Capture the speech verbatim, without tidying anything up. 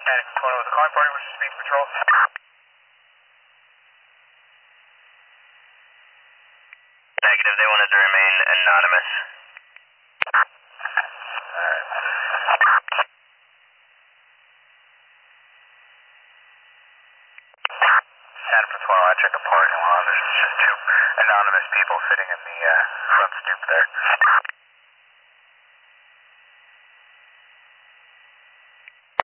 Attic Corner with the calling party, which is Speed Patrol. Negative, they wanted to remain anonymous. Alright. Santa Patrol, I check the parking lot. There's just two anonymous people sitting in the uh, front stoop there.